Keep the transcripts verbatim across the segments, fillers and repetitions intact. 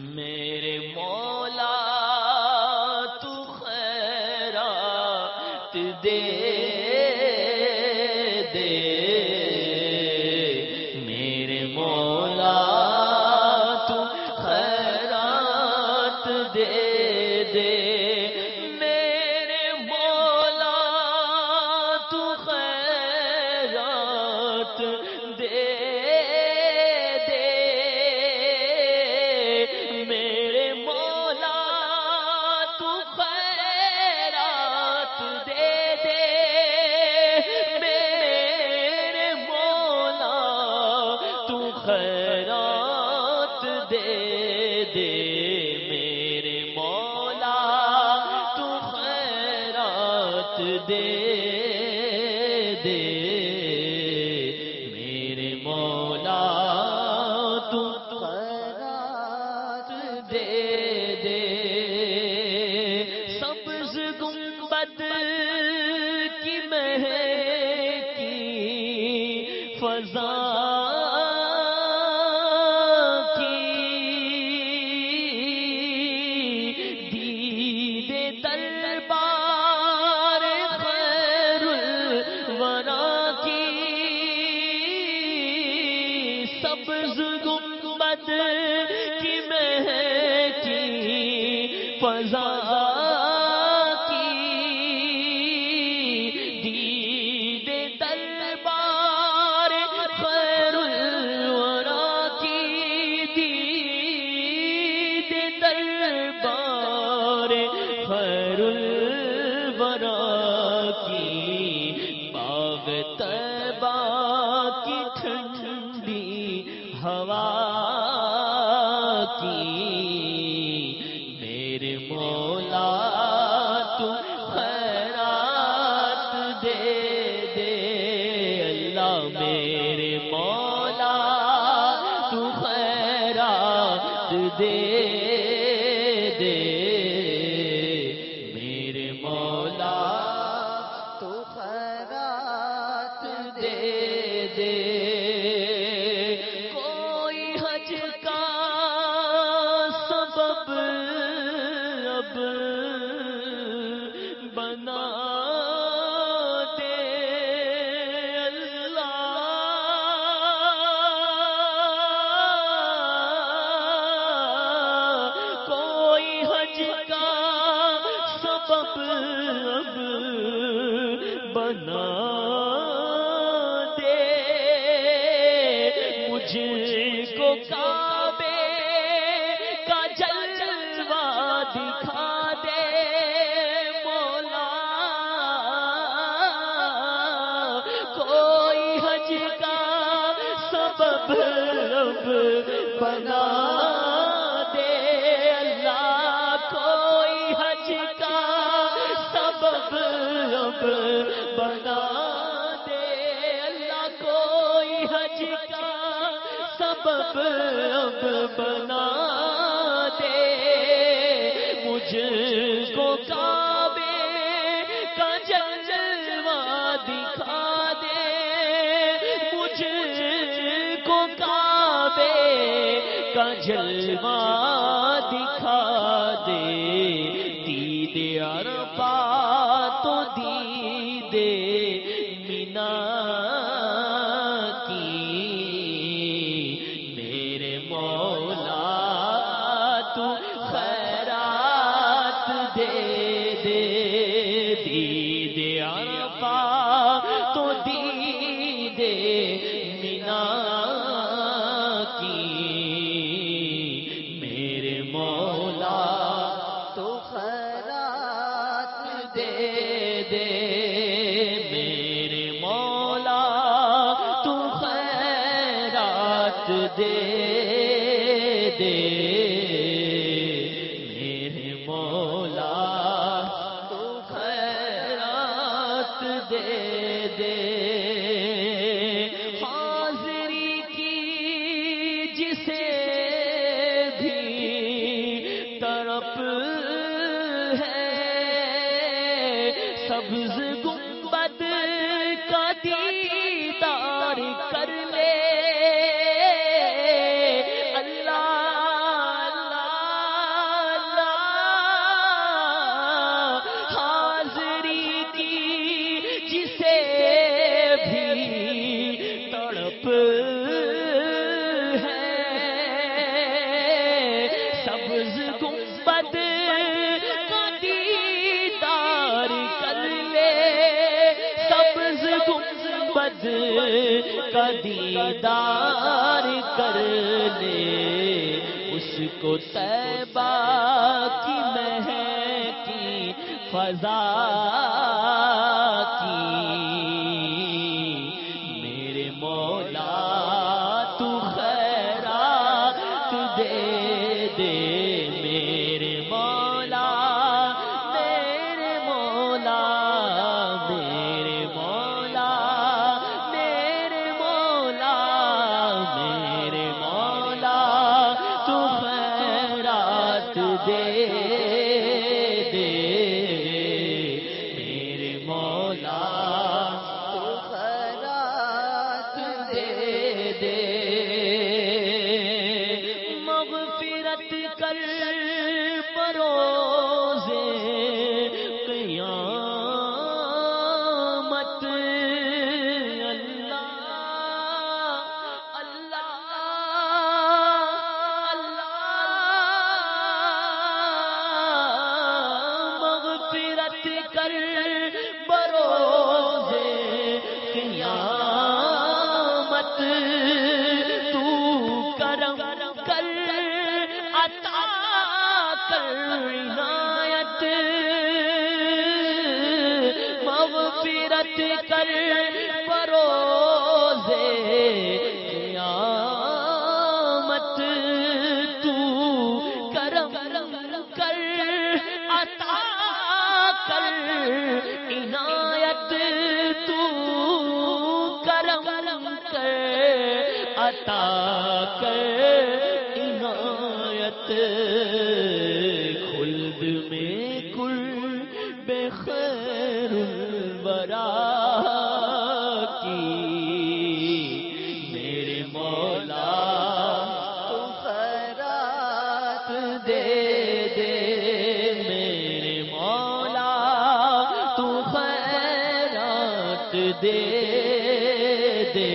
میرے مولا تو خیرات دے دے، میرے مولا تو خیرات دے دے، میرے مولا تو خیرات دے دے، میرے مولا تو خیرات دے دے، میرے مولا تو خیرات دے دے، میرے مولا تو خیرات دے دے، میرے مولا تو خیرات دے دے، سبز گنبد کی مہکی فضا کی، دیدے دربار خیر الورا کی، سبز گنبد کی مہکی فضا کی، دیدے دربار خیر الورا کی، دیدے دربار خیر الورا کی، باغ طیبہ کی ٹھنڈی ہوا کی، میرے مولا تو خیرات دے دے، اللہ میرے مولا تو خیرات دے دے، میرے مولا تو خیرات دے دے، کوئی حج کا سبب اب بنا دے اللہ، کوئی حج کا سبب اب بنا دے، مجھ کو کعبے کا جلوہ دکھا دے مولا، کوئی حج کا سبب اب بنا دے اللہ، کوئی حج کا سبب اب بنا دے اللہ، کوئی حج کا سبب اب بنا دے، مجھ کو کعبے کا جلوہ دکھا دے، مجھ کو کعبے کا جلوہ دکھا دے، دیدے عرفات تو دیدے مینا کی، میرے مولا تو خیرات دے دے، دیدے عرفات تو دیدے مینا کی، میرے مولا تو خیرات دے دے، میرے مولا تو خیرات دے دے، میرے مولا تو خیرات دے دے، حاضری کی جسے بھی طرف ہے، سبز گنبد کا دیدار کر لے اللہ اللہ عصمت کا دیدار کر لے، اس کو طیبہ کی مہکی فضا کی، میرے مولا تو خیرات دے دے، میرے مولا میرے مولا میرے مولا میرے مولا میرے مولا تو خیرات دے دے، میرے مولا تو خیرات دے دے، مغفرت کر بروز قیامت، اللہ اللہ اللہ، مغفرت کر بروز قیامت، تو کرم کر عطا کر عنایت، مغفرت کر بروز قیامت، تو کرم کر عطا کر عنایت، تو کرم کر عطا کر عنایت، خلد میں کل بے خیر الورا کی، میرے مولا تو خیرات دے دے، میرے مولا تو خیرات دے دے،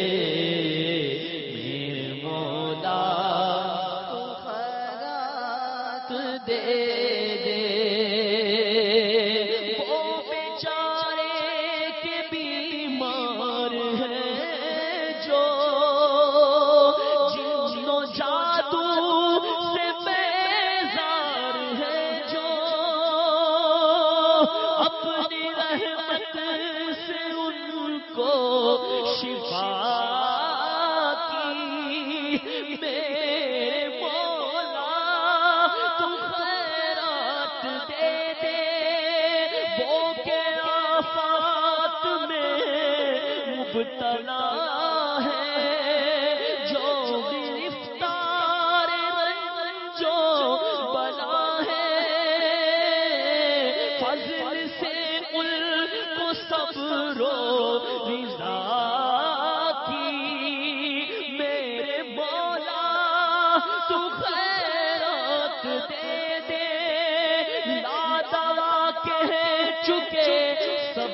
میرے مولا تو خیرات دے دے، وہ بیچارے کے بیمار ہیں جو جن و جادو سے بیزار ہیں جو، اپنی رحمت سے ان کو شفا کی، میرے مولا تو خیرات دے دے، وہ کہ آفات میں مبتلا ہے، جو گرفتار رنجو بلا ہے، فضل سے ان کو صبر و رضا کی، میرے مولا تو خیرات دے دے، لا دوا کہہ چکے سب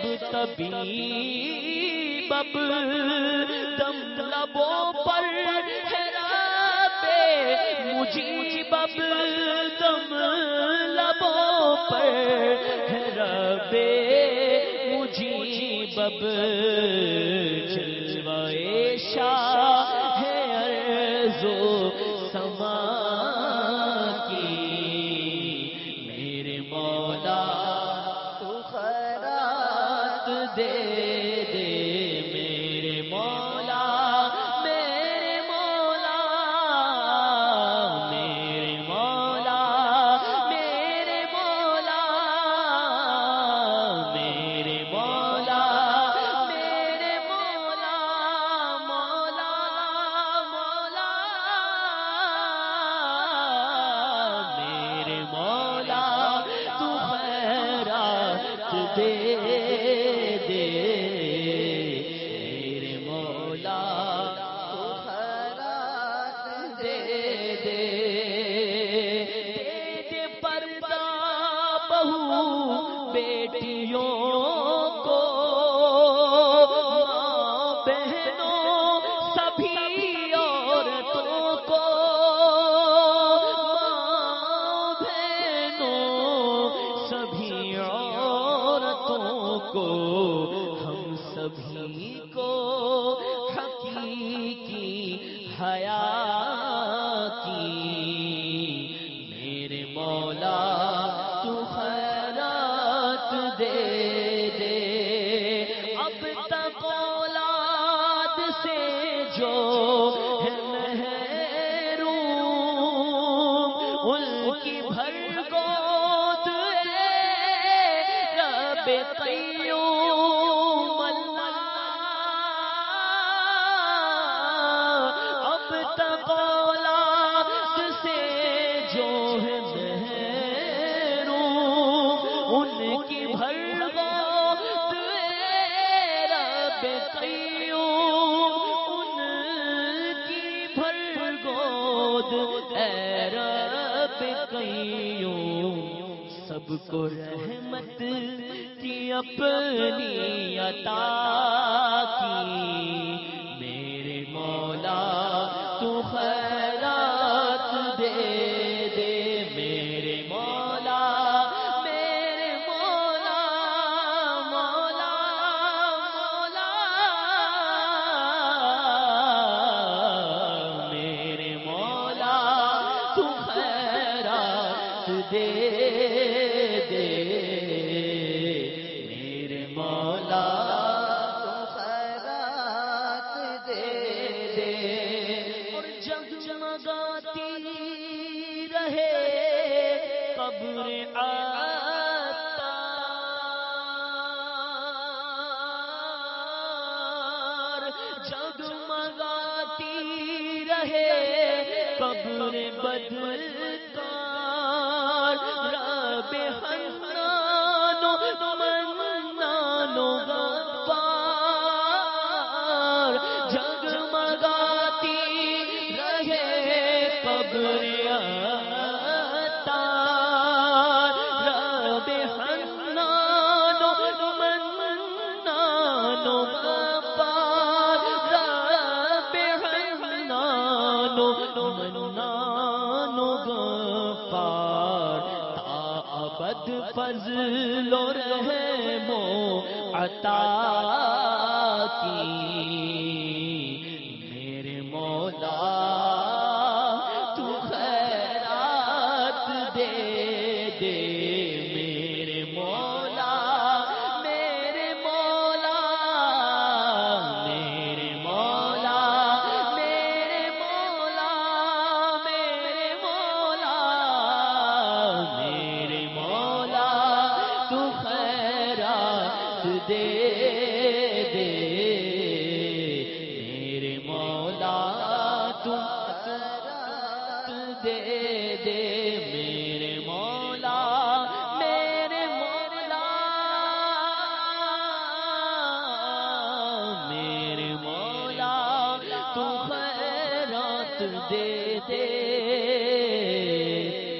طبیب، اب دم لبوں پر ہے رب مجیب، اب دم لبوں پر ہے رب مجیب، اب جلوائے شاہ ہے عرض و سما کی، میرے مولا تو خیرات دے دے، میرے مولا میرے مولا میرے مولا میرے مولا میرے مولا میرے مولا مولا مولا میرے مولا تو خیرات دے دے، میرے مولا تو خیرات دے دے، دے دے پردہ بہو بیٹیوں کو، ماں بہنوں سبھی عورتوں کو، ماں بہنوں سبھی عورتوں کو، ہم سبھی کو کی بھر گود رب قیوم اللہ اب تک اولاد سے جو ہے محروم ان کی بھر گود رب قیوم ان کی بھر گود اے رب قیوم سب کو رحمت کی اپنی عطا کی میرے مولا تو خیرات دے دے میرے مولا میرے مولا مولا مولا میرے مولا تو خیرات دے دے میرے مولا تو خیرات دے دے اور جگمگاتی رہے قبر عطار جگمگاتی رہے قبر بدکار رب حنان و منان و غفار جگمگاتی رہے قبر عطار رب حنان و منان و غفار رب حنان و منان و غفار تا ابد فضل و رحم و عطا کی میرے مولا تو خیرات دے دے میرے مولا میرے مولا میرے مولا میرے مولا میرے مولا میرے مولا تو خیرات دے دے میرے مولا تو خیرات دے دے میرے مولا میرے مولا میرے مولا تو خیرات دے دے